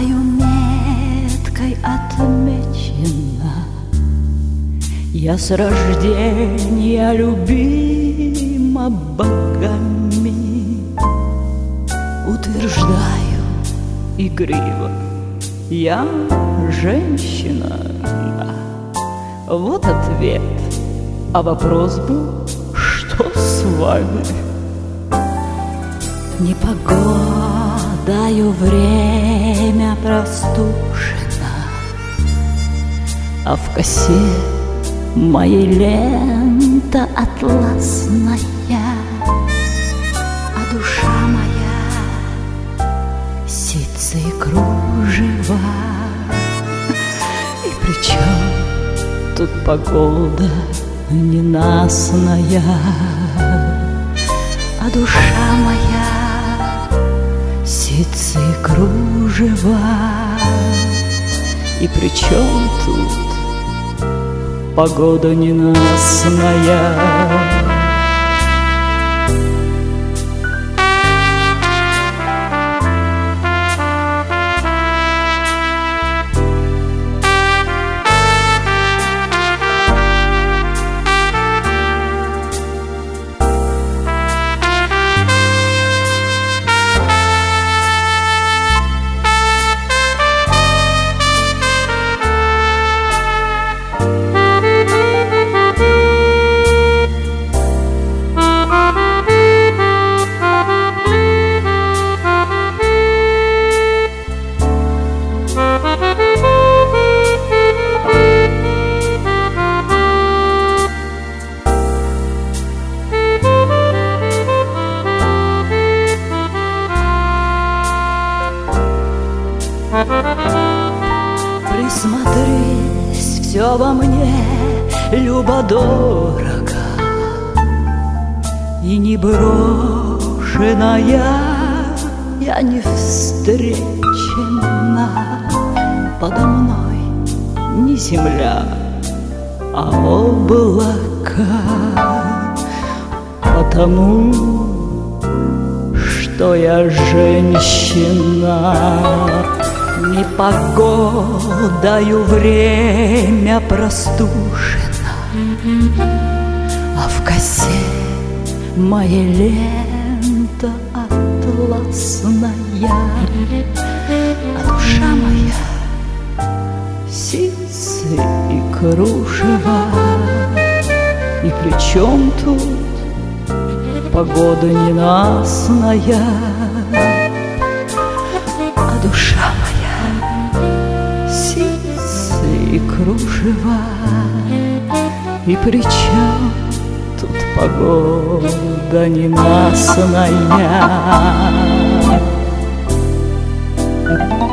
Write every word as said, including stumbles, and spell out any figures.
Знаю, меткой отмечена, я с рождения любима богами. Утверждаю игриво, я женщина, да. Вот ответ, а вопрос был, что с вами? Непогодою время простужено, а в косе моей лента атласная, а душа моя ситцы и кружева. И причем тут погода ненастная, а душа моя ситцы и кружева. И при чем тут погода ненастная? Присмотрись, все во мне любо-дорого, и не брошенная, я не встречена. Подо мной не земля, а облака, потому что я женщина. Непогодою время простужено, а в косе моя лента атласная, а душа моя ситцы и кружева. И при чем тут погода ненастная, а душа моя и кружева. И при чем тут погода ненастная?